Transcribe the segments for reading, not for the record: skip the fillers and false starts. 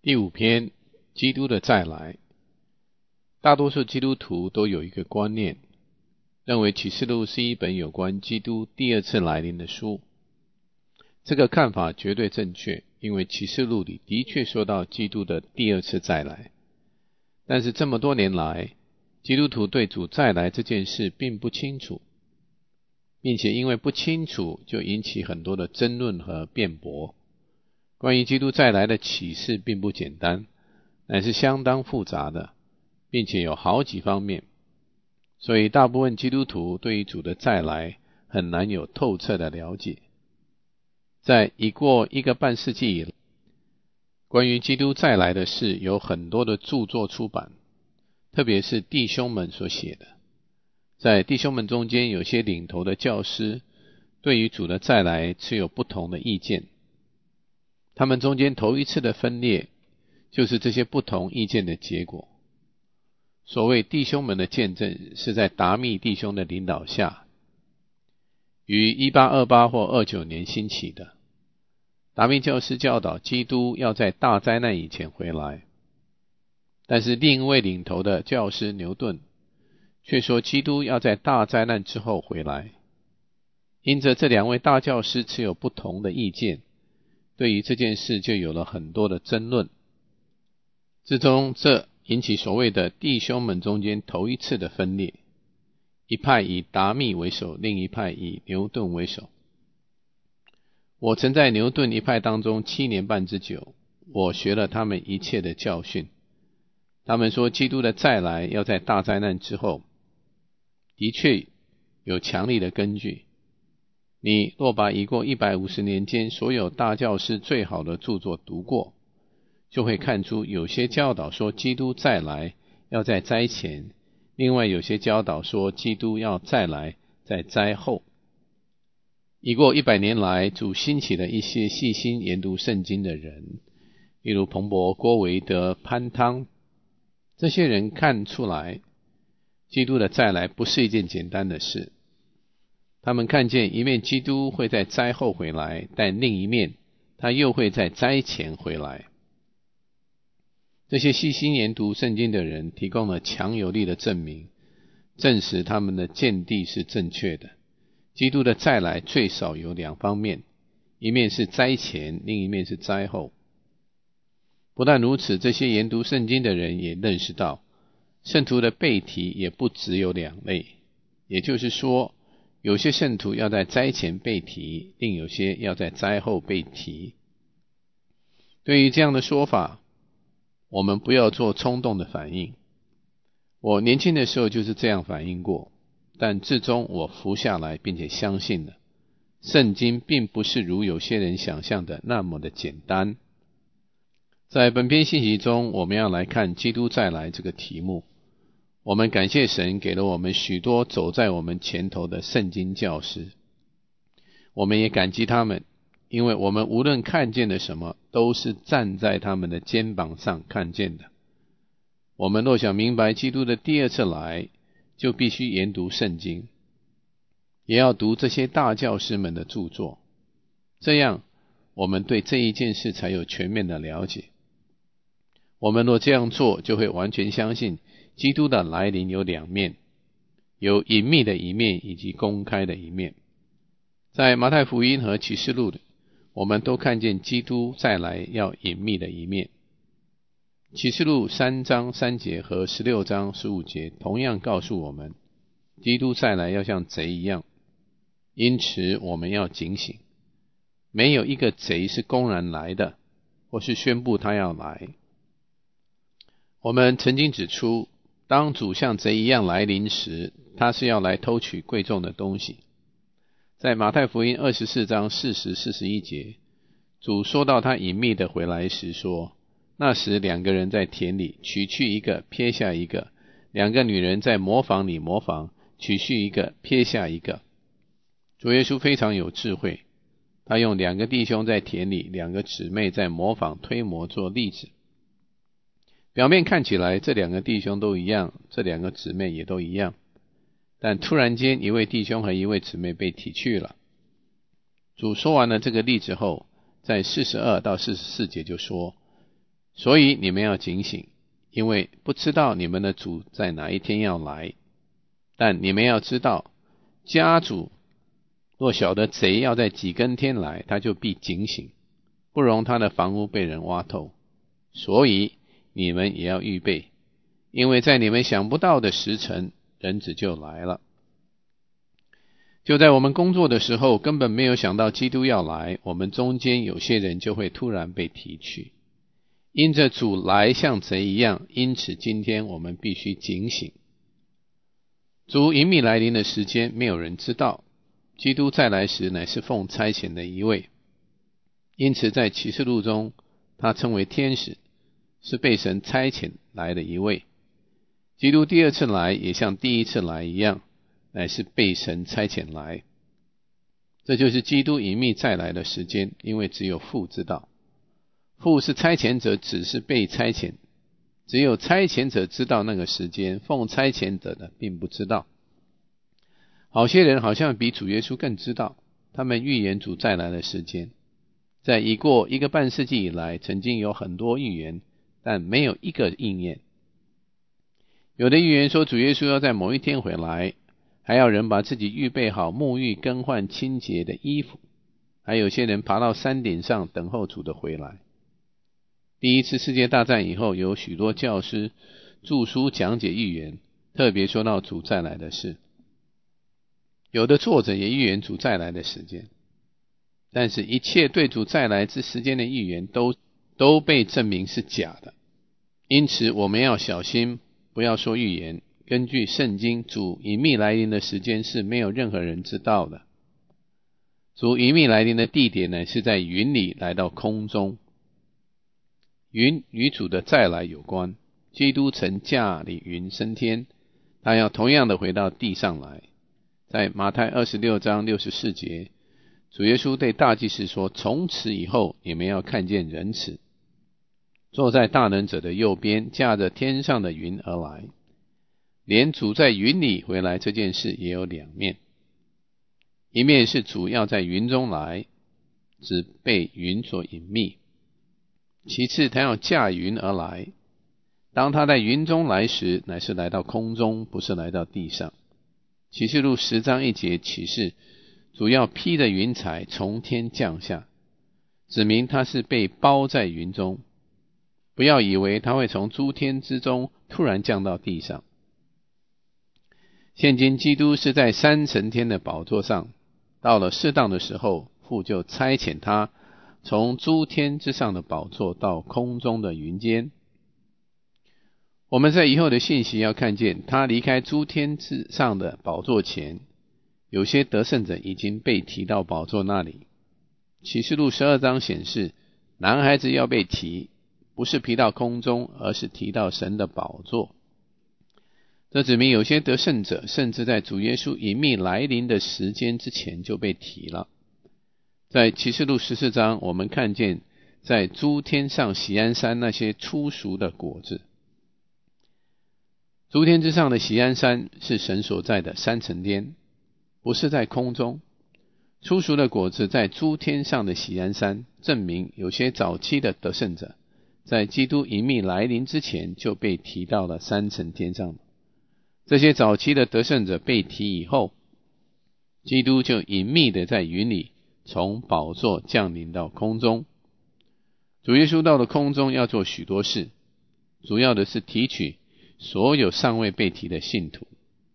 第5篇，基督的再来。大多数基督徒都有一个观念，认为启示录是一本有关基督第二次来临的书。这个看法绝对正确，因为启示录里的确说到基督的第二次再来。但是这么多年来，基督徒对主再来这件事并不清楚，并且因为不清楚，就引起很多的争论和辩驳。关于基督再来的启示并不简单，乃是相当复杂的，并且有好几方面，所以大部分基督徒对于主的再来很难有透彻的了解。在已过1个半世纪以来，关于基督再来的事有很多的著作出版，特别是弟兄们所写的。在弟兄们中间，有些领头的教师对于主的再来持有不同的意见。他们中间头一次的分裂，就是这些不同意见的结果。所谓弟兄们的见证，是在达密弟兄的领导下，于1828或29年兴起的。达密教师教导基督要在大灾难以前回来，但是另一位领头的教师牛顿却说基督要在大灾难之后回来。因着这2位大教师持有不同的意见，对于这件事就有了很多的争论，之中这引起所谓的弟兄们中间头一次的分裂，一派以达密为首，另一派以牛顿为首。我曾在牛顿一派当中7年半之久，我学了他们一切的教训。他们说基督的再来要在大灾难之后，的确有强力的根据。你若把已过150年间所有大教师最好的著作读过，就会看出有些教导说基督再来要在灾前，另外有些教导说基督要再来在灾后。已过100年来，主兴起了一些细心研读圣经的人，例如彭博、郭维德、潘汤。这些人看出来基督的再来不是一件简单的事。他们看见一面基督会在灾后回来，但另一面他又会在灾前回来。这些细心研读圣经的人提供了强有力的证明，证实他们的见地是正确的。基督的再来最少有2方面，一面是灾前，另一面是灾后。不但如此，这些研读圣经的人也认识到，圣徒的被提也不只有2类，也就是说，有些圣徒要在灾前被提，另有些要在灾后被提。对于这样的说法，我们不要做冲动的反应。我年轻的时候就是这样反应过，但至终我服下来，并且相信了，圣经并不是如有些人想象的那么的简单。在本篇信息中，我们要来看基督再来这个题目。我们感谢神给了我们许多走在我们前头的圣经教师，我们也感激他们，因为我们无论看见了什么，都是站在他们的肩膀上看见的。我们若想明白基督的第二次来，就必须研读圣经，也要读这些大教师们的著作，这样我们对这一件事才有全面的了解。我们若这样做，就会完全相信基督的来临有2面，有隐秘的一面以及公开的一面。在马太福音和启示录里，我们都看见基督再来要隐秘的一面。启示录3章3节和16章15节同样告诉我们，基督再来要像贼一样，因此我们要警醒。没有一个贼是公然来的，或是宣布他要来。我们曾经指出，当主像贼一样来临时，他是要来偷取贵重的东西。在马太福音24章40、41节，主说到他隐秘的回来时说，那时2个人在田里，取去一个，撇下一个；2个女人在磨坊里磨坊，取去一个，撇下一个。主耶稣非常有智慧，他用2个弟兄在田里，2个姊妹在磨坊推磨做例子。表面看起来这2个弟兄都一样，这2个姊妹也都一样，但突然间一位弟兄和一位姊妹被提去了。主说完了这个例子后，在42到44节就说， 所以你们要警醒，因为不知道你们的主在哪一天要来。但你们要知道，家主若晓得贼要在几更天来，他就必警醒，不容他的房屋被人挖透。所以你们也要预备，因为在你们想不到的时辰，人子就来了。就在我们工作的时候，根本没有想到基督要来，我们中间有些人就会突然被提去。因着主来像贼一样，因此今天我们必须警醒。主隐秘来临的时间没有人知道，基督再来时乃是奉差遣的一位，因此在启示录中他称为天使，是被神差遣来的一位。基督第二次来也像第一次来一样，乃是被神差遣来。这就是基督隐秘再来的时间，因为只有父知道。父是差遣者，子是被差遣，只有差遣者知道那个时间，奉差遣者的并不知道。好些人好像比主耶稣更知道，他们预言主再来的时间。在已过1个半世纪以来，曾经有很多预言，但没有一个应验。有的预言说主耶稣要在某一天回来，还要人把自己预备好沐浴更换清洁的衣服，还有些人爬到山顶上等候主的回来。第一次世界大战以后，有许多教师著书讲解预言，特别说到主再来的事。有的作者也预言主再来的时间，但是一切对主再来之时间的预言都被证明是假的。因此我们要小心，不要说预言。根据圣经，主隐秘来临的时间是没有任何人知道的。主隐秘来临的地点呢，是在云里来到空中。云与主的再来有关，基督曾驾领云升天，他要同样的回到地上来。在马太26章64节，主耶稣对大祭司说，从此以后你们要看见人子坐在大能者的右边，驾着天上的云而来。连主在云里回来这件事也有两面，一面是主要在云中来，只被云所隐秘；其次他要驾云而来，当他在云中来时，乃是来到空中，不是来到地上。启示录10章1节启示，主要披着云彩从天降下，指明他是被包在云中。不要以为他会从诸天之中突然降到地上。现今基督是在三层天的宝座上，到了适当的时候，父就差遣他从诸天之上的宝座到空中的云间。我们在以后的信息要看见，他离开诸天之上的宝座前，有些得胜者已经被提到宝座那里。启示录12章显示，男孩子要被提，不是提到空中，而是提到神的宝座。这指明有些得胜者甚至在主耶稣隐秘来临的时间之前就被提了。在启示录14章，我们看见在诸天上锡安山那些初熟的果子。诸天之上的锡安山是神所在的三层天，不是在空中。初熟的果子在诸天上的锡安山，证明有些早期的得胜者在基督隐秘来临之前就被提到了三层天上。这些早期的得胜者被提以后，基督就隐秘的在云里从宝座降临到空中。主耶稣到了空中要做许多事，主要的是提取所有尚未被提的信徒。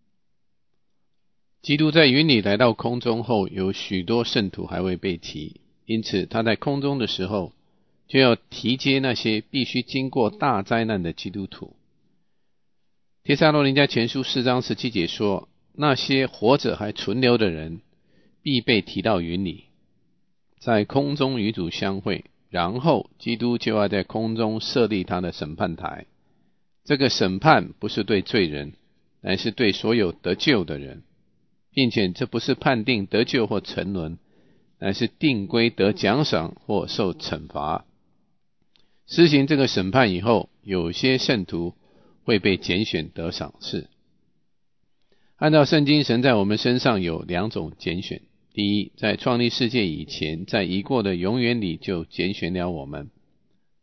基督在云里来到空中后，有许多圣徒还未被提，因此他在空中的时候就要提接那些必须经过大灾难的基督徒。帖撒罗尼迦前书4章17节说，那些活着还存留的人必被提到云里，在空中与主相会，然后基督就要在空中设立他的审判台。这个审判不是对罪人，乃是对所有得救的人，并且这不是判定得救或沉沦，乃是定规得奖赏或受惩罚。施行这个审判以后，有些圣徒会被拣选得赏赐。按照圣经，神在我们身上有两种拣选。第一，在创立世界以前，在已过的永远里就拣选了我们。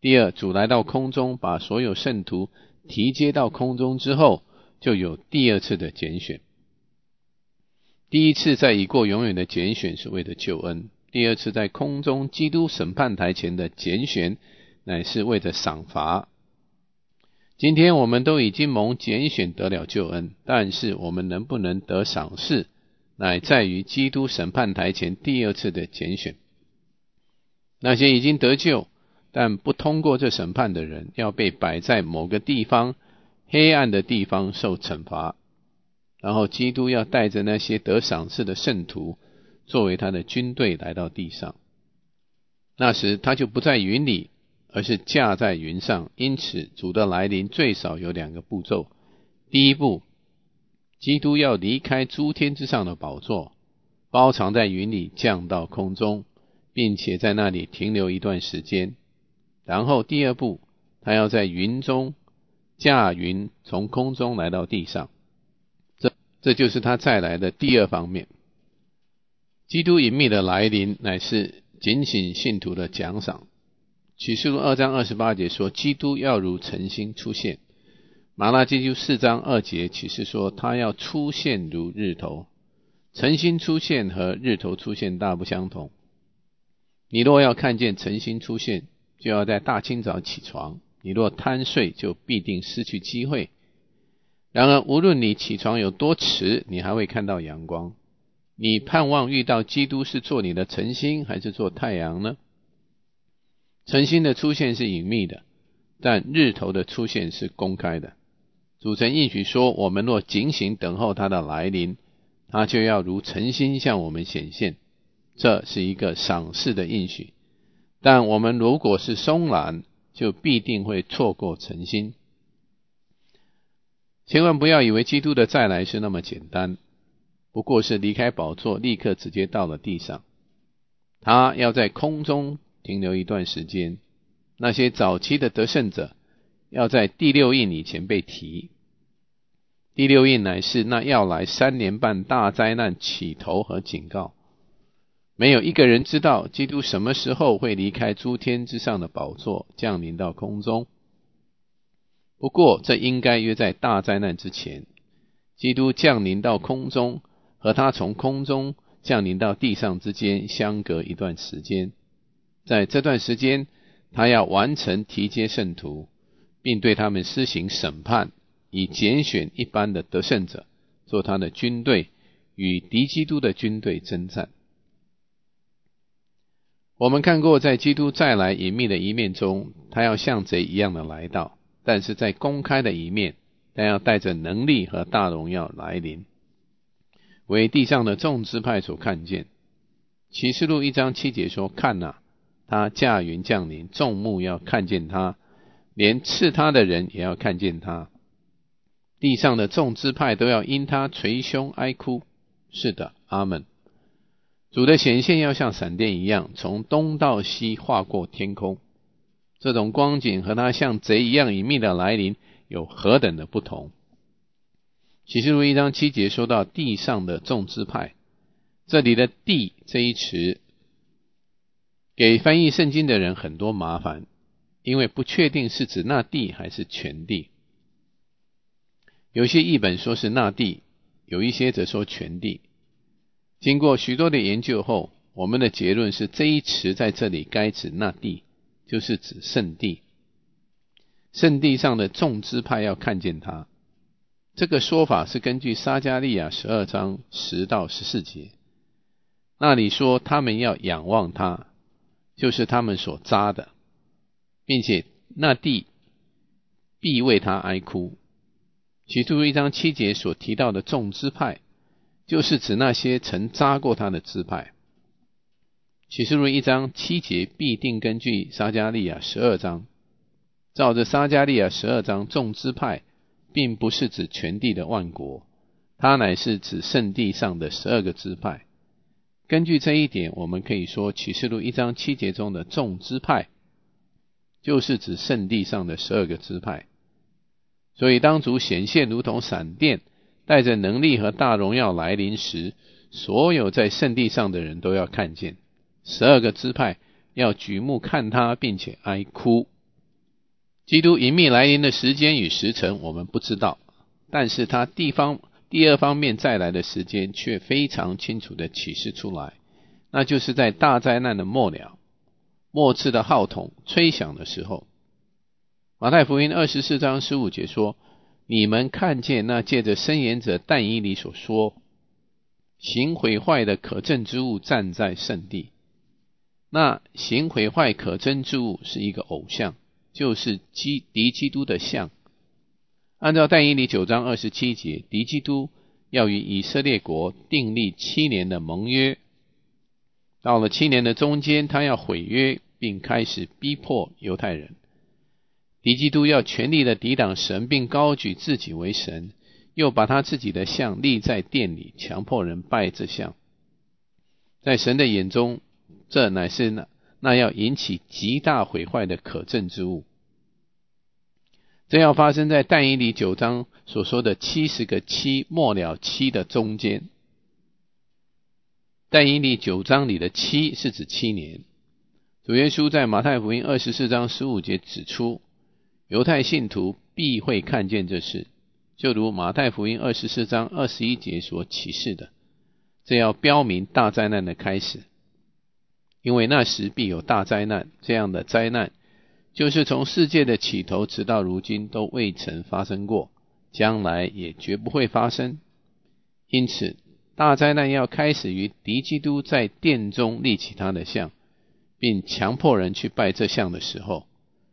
第二，主来到空中，把所有圣徒提接到空中之后，就有第二次的拣选。第一次在已过永远的拣选是为了救恩，第二次在空中基督审判台前的拣选乃是为了赏罚。今天我们都已经蒙拣选得了救恩，但是我们能不能得赏赐，乃在于基督审判台前第二次的拣选。那些已经得救但不通过这审判的人，要被摆在某个地方，黑暗的地方受惩罚，然后基督要带着那些得赏赐的圣徒作为他的军队来到地上。那时他就不在云里，而是驾在云上。因此主的来临最少有两个步骤。第一步，基督要离开诸天之上的宝座，包藏在云里降到空中，并且在那里停留一段时间。然后第二步，他要在云中驾云从空中来到地上，这就是他再来的第二方面。基督隐秘的来临乃是警醒信徒的奖赏。启示录2章28节说，基督要如晨星出现。马拉基书4章2节启示说，他要出现如日头。晨星出现和日头出现大不相同。你若要看见晨星出现，就要在大清早起床，你若贪睡，就必定失去机会。然而无论你起床有多迟，你还会看到阳光。你盼望遇到基督是做你的晨星还是做太阳呢？晨星的出现是隐秘的，但日头的出现是公开的。主曾应许说，我们若警醒等候他的来临，他就要如晨星向我们显现。这是一个赏赐的应许，但我们如果是松懒，就必定会错过晨星。千万不要以为基督的再来是那么简单，不过是离开宝座，立刻直接到了地上。他要在空中停留一段时间。那些早期的得胜者要在第六印以前被提。第六印乃是那要来3年半大灾难起头和警告。没有一个人知道基督什么时候会离开诸天之上的宝座，降临到空中。不过这应该约在大灾难之前。基督降临到空中和他从空中降临到地上之间相隔一段时间。在这段时间，他要完成提接圣徒，并对他们施行审判，以拣选一般的得胜者做他的军队，与敌基督的军队征战。我们看过在基督再来隐秘的一面中，他要像贼一样的来到，但是在公开的一面，他要带着能力和大荣耀来临，为地上的众支派所看见。启示录1章7节说，看哪，他驾云降临，众目要看见他，连刺他的人也要看见他。地上的众支派都要因他捶胸哀哭。是的，阿们。主的显现要像闪电一样，从东到西划过天空。这种光景和他像贼一样隐秘的来临有何等的不同。启示录1章7节说到地上的众支派，这里的地这一词给翻译圣经的人很多麻烦，因为不确定是指那地还是全地。有些译本说是那地，有一些则说全地。经过许多的研究后，我们的结论是这一词在这里该指那地，就是指圣地。圣地上的众支派要看见他。这个说法是根据撒迦利亚12章10到14节，那里说他们要仰望他，就是他们所扎的，并且那地必为他哀哭。启示录1章7节所提到的众支派，就是指那些曾扎过他的支派。启示录1章7节必定根据撒迦利亚12章。照着撒迦利亚12章，众支派并不是指全地的万国，它乃是指圣地上的12个支派。根据这一点，我们可以说启示录1章7节中的众支派就是指圣地上的12个支派。所以当主显现如同闪电，带着能力和大荣耀来临时，所有在圣地上的人都要看见，12个支派要举目看他，并且哀哭。 基督隐秘来临的时间与时辰我们不知道，但是他第二方面再来的时间却非常清楚地启示出来，那就是在大灾难的末了，末次的号筒吹响的时候。马太福音24章15节说，你们看见那借着申言者但以理所说行毁坏的可憎之物站在圣地。那行毁坏可憎之物是一个偶像，就是敌基督的像。按照但以理9章27节，敌基督要与以色列国订立7年的盟约，到了7年的中间，他要毁约，并开始逼迫犹太人。敌基督要全力的抵挡神，并高举自己为神，又把他自己的像立在殿里，强迫人拜这像。在神的眼中，这乃是那要引起极大毁坏的可憎之物。这要发生在但以理9章所说的70个7末了7的中间。但以理9章里的7是指7年。主耶稣在马太福音24章15节指出，犹太信徒必会看见这事，就如马太福音24章21节所启示的，这要标明大灾难的开始。因为那时必有大灾难，这样的灾难就是从世界的起头直到如今都未曾发生过，将来也绝不会发生。因此大灾难要开始于敌基督在殿中立起他的像，并强迫人去拜这像的时候。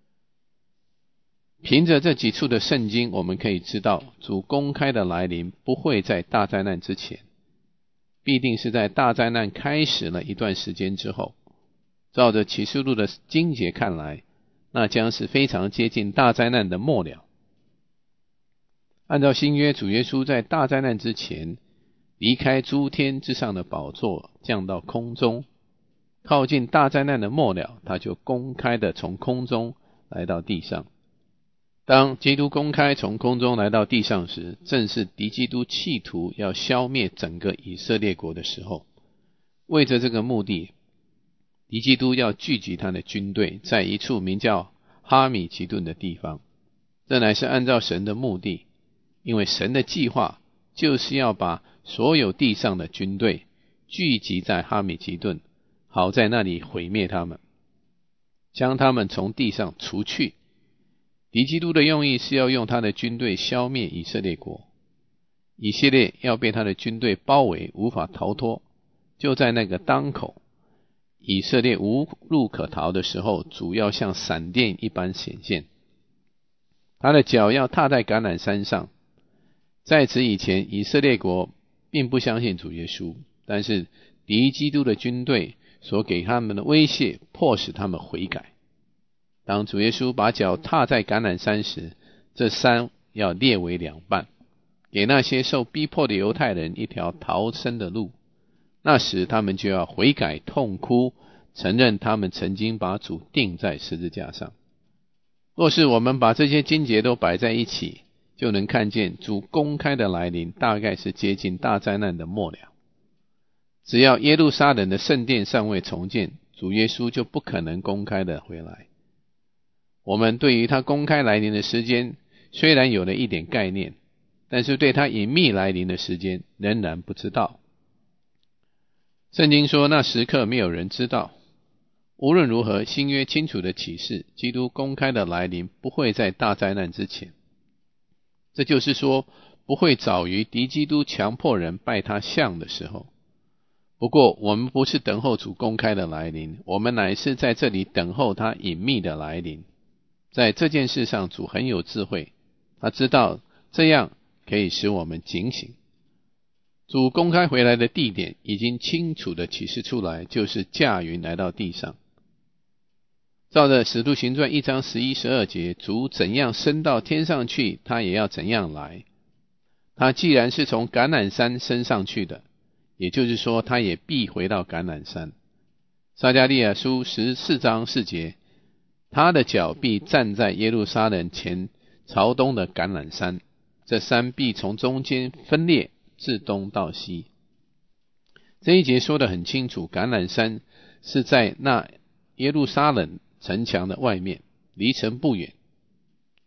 凭着这几处的圣经，我们可以知道主公开的来临不会在大灾难之前，必定是在大灾难开始了一段时间之后。照着启示录的经节看来，那将是非常接近大灾难的末了。按照新约，主耶稣在大灾难之前离开诸天之上的宝座，降到空中，靠近大灾难的末了，他就公开的从空中来到地上。当基督公开从空中来到地上时，正是敌基督企图要消灭整个以色列国的时候。为着这个目的，敌基督要聚集他的军队，在一处名叫哈米吉顿的地方。这乃是按照神的目的，因为神的计划就是要把所有地上的军队聚集在哈米吉顿，好在那里毁灭他们，将他们从地上除去。敌基督的用意是要用他的军队消灭以色列国，以色列要被他的军队包围，无法逃脱。就在那个当口，以色列无路可逃的时候，主要像闪电一般显现，他的脚要踏在橄榄山上。在此以前，以色列国并不相信主耶稣，但是敌基督的军队所给他们的威胁，迫使他们悔改。当主耶稣把脚踏在橄榄山时，这山要裂为两半，给那些受逼迫的犹太人一条逃生的路。那时他们就要悔改痛哭，承认他们曾经把主钉在十字架上。若是我们把这些经节都摆在一起，就能看见主公开的来临大概是接近大灾难的末了。只要耶路撒冷的圣殿尚未重建，主耶稣就不可能公开的回来。我们对于他公开来临的时间虽然有了一点概念，但是对他隐秘来临的时间仍然不知道。圣经说那时刻没有人知道。无论如何，新约清楚的启示，基督公开的来临不会在大灾难之前。这就是说，不会早于敌基督强迫人拜他像的时候。不过我们不是等候主公开的来临，我们乃是在这里等候他隐秘的来临。在这件事上，主很有智慧，他知道这样可以使我们警醒。主公开回来的地点已经清楚的启示出来，就是驾云来到地上。照着使徒行传1章11、12节，主怎样升到天上去，他也要怎样来。他既然是从橄榄山升上去的，也就是说他也必回到橄榄山。撒迦利亚书14章4节，他的脚必站在耶路撒冷前朝东的橄榄山，这山必从中间分裂，自东到西。这一节说得很清楚，橄榄山是在那耶路撒冷城墙的外面，离城不远。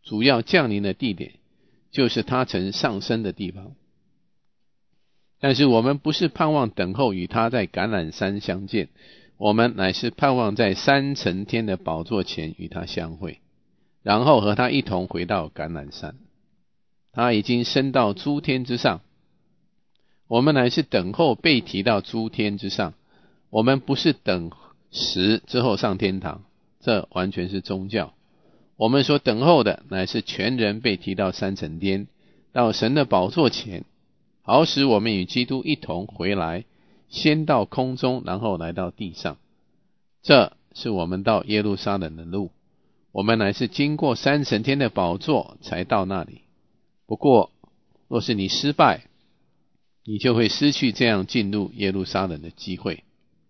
主要降临的地点就是他曾上升的地方。但是我们不是盼望等候与他在橄榄山相见，我们乃是盼望在三层天的宝座前与他相会，然后和他一同回到橄榄山。他已经升到诸天之上，我们乃是等候被提到诸天之上。我们不是等死之后上天堂，这完全是宗教。我们所等候的乃是全人被提到三层天，到神的宝座前，好使我们与基督一同回来，先到空中，然后来到地上。这是我们到耶路撒冷的路，我们乃是经过三层天的宝座才到那里。不过若是你失败，你就会失去这样进入耶路撒冷的机会。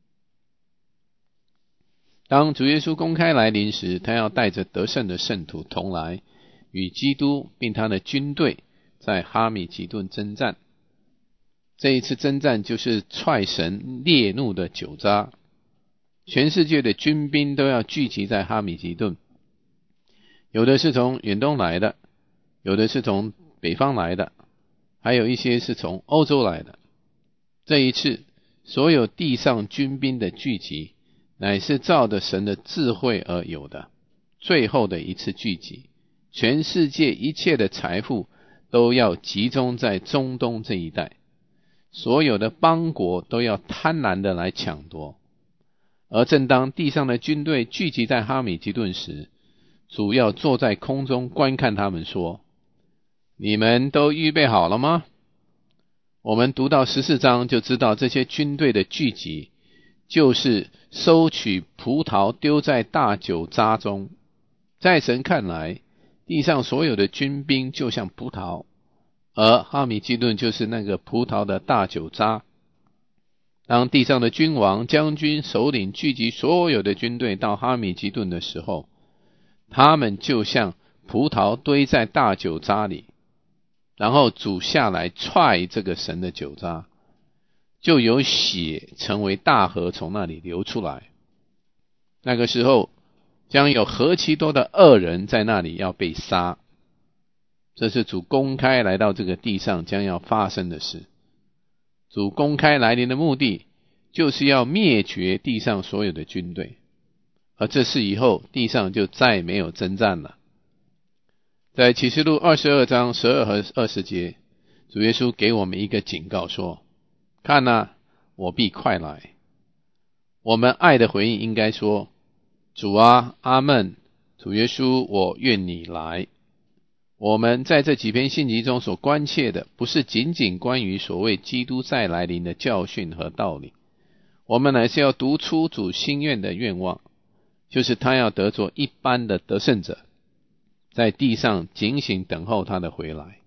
当主耶稣公开来临时，他要带着得胜的圣徒同来，与基督并他的军队在哈米吉顿征战。这一次征战就是踹神烈怒的酒渣，全世界的军兵都要聚集在哈米吉顿，有的是从远东来的，有的是从北方来的，还有一些是从欧洲来的。这一次所有地上军兵的聚集，乃是照着神的智慧而有的最后的一次聚集。全世界一切的财富都要集中在中东这一带，所有的邦国都要贪婪的来抢夺。而正当地上的军队聚集在哈米吉顿时，主要坐在空中观看他们说：你们都预备好了吗？我们读到14章就知道，这些军队的聚集就是收取葡萄丢在大酒渣中。在神看来，地上所有的军兵就像葡萄，而哈米吉顿就是那个葡萄的大酒渣。当地上的君王、将军、首领聚集所有的军队到哈米吉顿的时候，他们就像葡萄堆在大酒渣里，然后主下来踹这个神的酒渣，就有血成为大河从那里流出来。那个时候将有何其多的恶人在那里要被杀。这是主公开来到这个地上将要发生的事。主公开来临的目的就是要灭绝地上所有的军队，而这事以后地上就再没有征战了。在启示录22章12和20节，主耶稣给我们一个警告说：看啊，我必快来。我们爱的回应应该说：主啊，阿们，主耶稣，我愿你来。我们在这几篇信息中所关切的，不是仅仅关于所谓基督再来临的教训和道理，我们乃是要读出主心愿的愿望，就是他要得作一般的得胜者，在地上警醒等候他的回来。